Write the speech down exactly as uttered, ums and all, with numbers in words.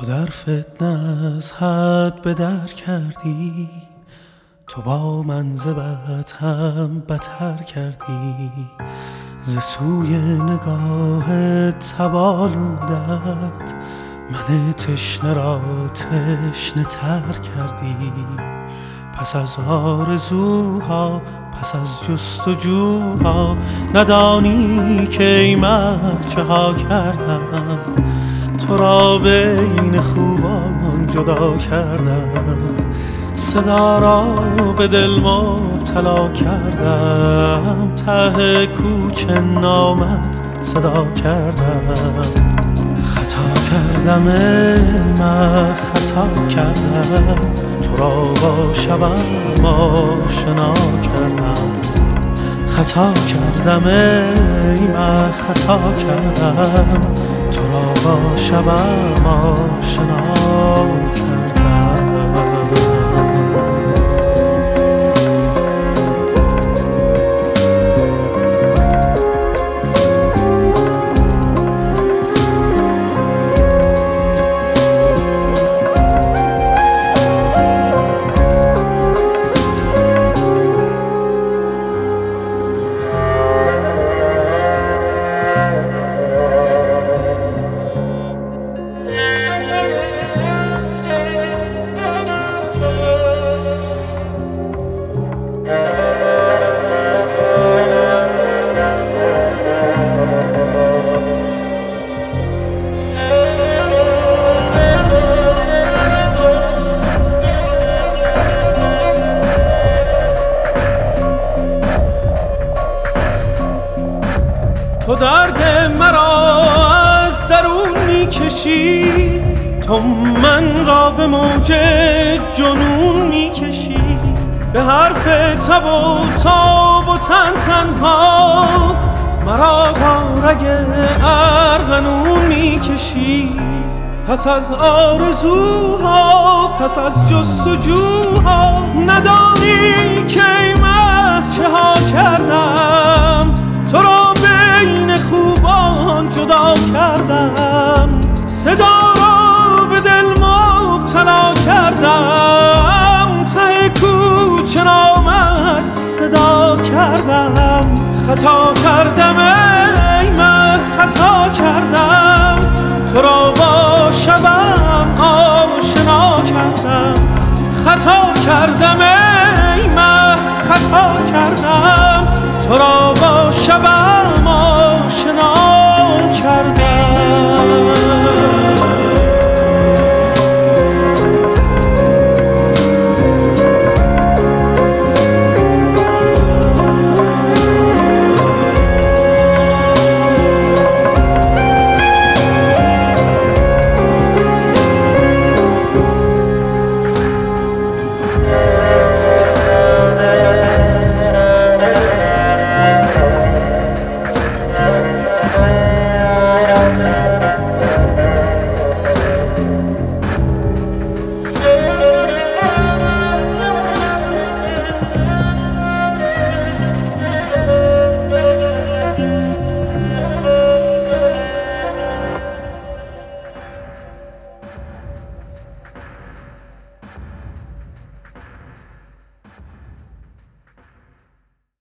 تو در فتنه از حد به در کردی، تو با من ز بد هم بتر کردی. ز سوی نگاه تبالودت من تشنه را تشنه تر کردی. پس از آرزوها پس از جستجوها ندانی که ای مه چه ها کردم. تو را بین خوبان جدا کردم، صدا را به دل مبتلا کردم. ته کوچه نامت صدا کردم. خطا کردم ای من خطا کردم، تو را با شبم آشنا کردم. خطا کردم ای من خطا کردم، تو را با شبم آشنا کردم. تو درد مرا از درون میکشی، تو من را به موج جنون میکشی. به حرف تب و تاب و تن تنها مرا تا رگ ارغنون میکشی. پس از آرزوها پس از جستجوها ندانی که ای مه چه ها کردم. تو را بین خوبان جدا کردم، صدا را به دل مبتلا کردم. ته کوچه نامت صدا کردم. خطا کردم ای من خطا کردم، تو را با شبم آشنا کردم. خطا کردم ای من خطا کردم، تو را با شبم آشنا کردم.